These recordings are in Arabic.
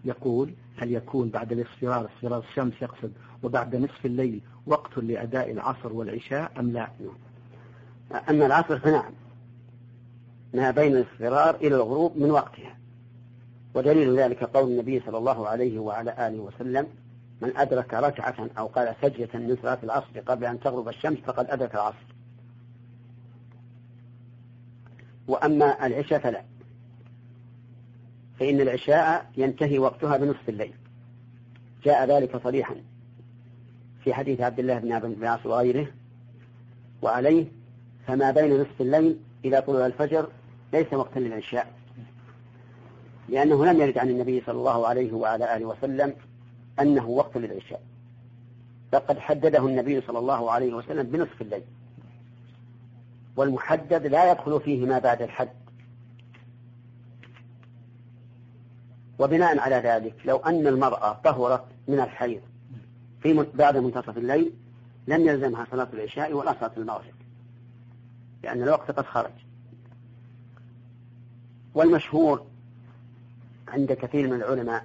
يقول: هل يكون بعد اصفرار الشمس يقصد وبعد نصف الليل وقت لأداء العصر والعشاء أم لا؟ أما العصر فنعم، ما بين الاصفرار إلى الغروب من وقتها، ودليل ذلك قول النبي صلى الله عليه وعلى آله وسلم: من أدرك ركعة أو قال سجدة من صلاة العصر قبل أن تغرب الشمس فقد أدرك العصر. وأما العشاء فلا، فإن العشاء ينتهي وقتها بنصف الليل، جاء ذلك صريحا في حديث عبد الله بن عبد العاص وغيره. وعليه فما بين نصف الليل إلى طلوع الفجر ليس وقتا للعشاء، لأنه لم يرد عن النبي صلى الله عليه وعلى آله وسلم أنه وقت للعشاء، فقد حدده النبي صلى الله عليه وسلم بنصف الليل، والمحدد لا يدخل فيه ما بعد الحد. وبناء على ذلك لو أن المرأة طهرت من الحيض بعد منتصف الليل لم يلزمها صلاة العشاء ولا صلاة المغرب، لأن الوقت قد خرج. والمشهور عند كثير من العلماء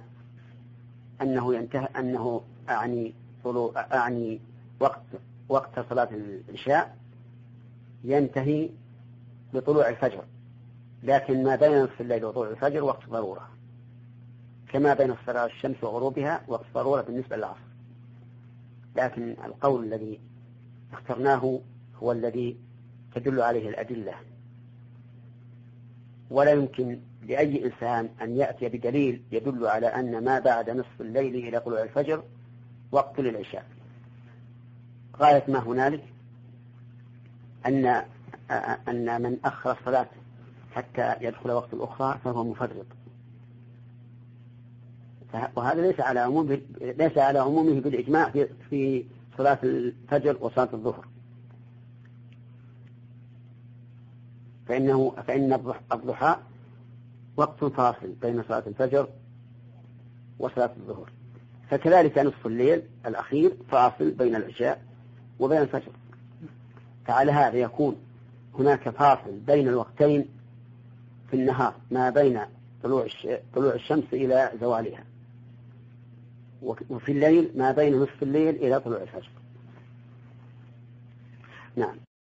أنه أعني وقت صلاة العشاء ينتهي بطلوع الفجر، لكن ما بين نصف الليل وطلوع الفجر وقت ضرورة، كما بين اصفرار الشمس وغروبها وقت ضرورة بالنسبة للعصر. لكن القول الذي اخترناه هو الذي تدل عليه الأدلة، ولا يمكن لأي إنسان أن يأتي بدليل يدل على أن ما بعد نصف الليل إلى طلوع الفجر وقت للعشاء. غاية ما هنالك أن من أخر الصلاة حتى يدخل وقت الأخرى فهو مفرط، وهذا ليس على عمومه بالإجماع في صلاة الفجر وصلاة الظهر، فإن الضحى وقت فاصل بين صلاة الفجر وصلاة الظهر، فكذلك نصف الليل الأخير فاصل بين العشاء وبين الفجر. فعلى هذا يكون هناك فاصل بين الوقتين في النهار ما بين طلوع الشمس إلى زوالها، وفي الليل ما بين نصف الليل إلى طلوع الفجر. نعم.